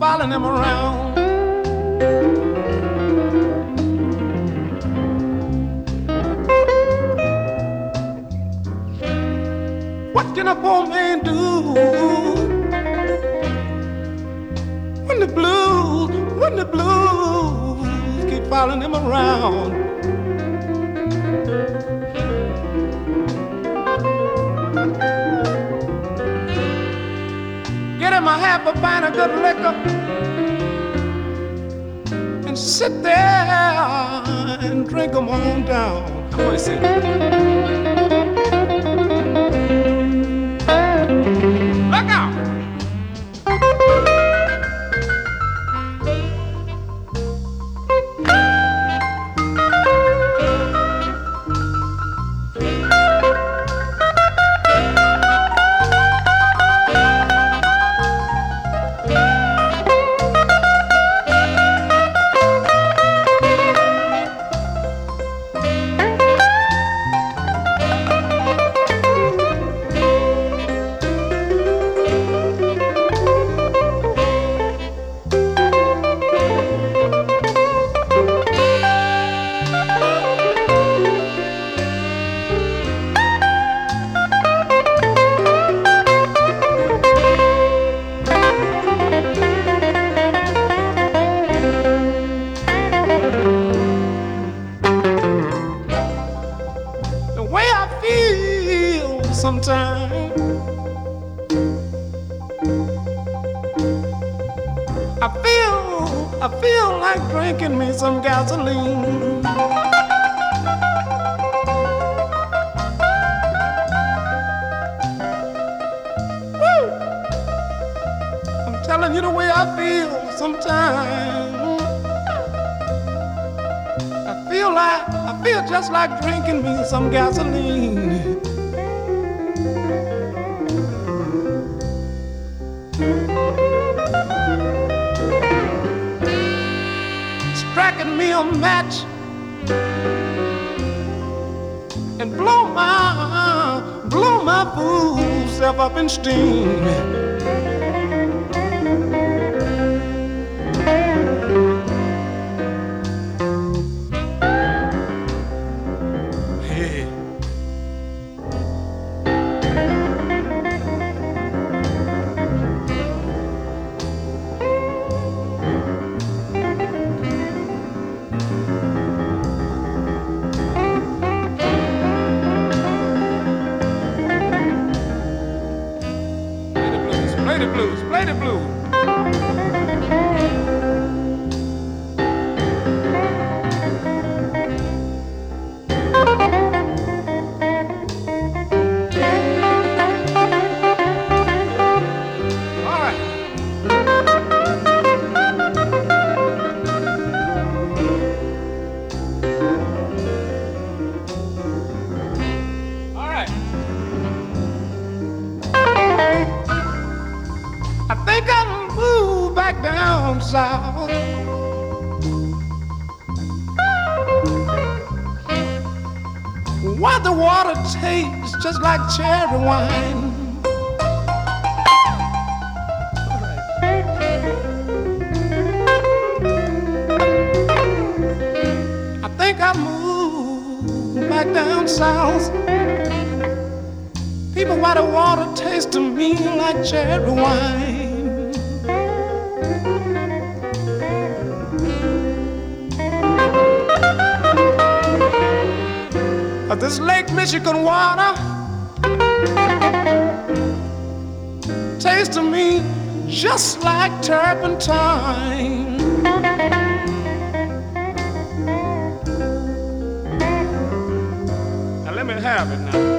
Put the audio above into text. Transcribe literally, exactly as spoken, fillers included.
following him around. What can a poor man do when the blues, when the blues keep following him around? Get him a half a pint of good liquor and sit there and drink 'em on down. How do I say that? Look out! Sometimes I feel, I feel like drinking me some gasoline. Woo! I'm telling you the way I feel sometimes. I feel like, I feel just like drinking me some gasoline. Striking me a match and blow my, blow my fool self up in steam. Hey. Play the blues, play the blues. All right. All right. I think I'll move back down south. Where the water tastes just like cherry wine. I think I'll move back down south. People, why the water tastes to me like cherry wine. Uh, This Lake Michigan water tastes to me just like turpentine. Now let me have it now.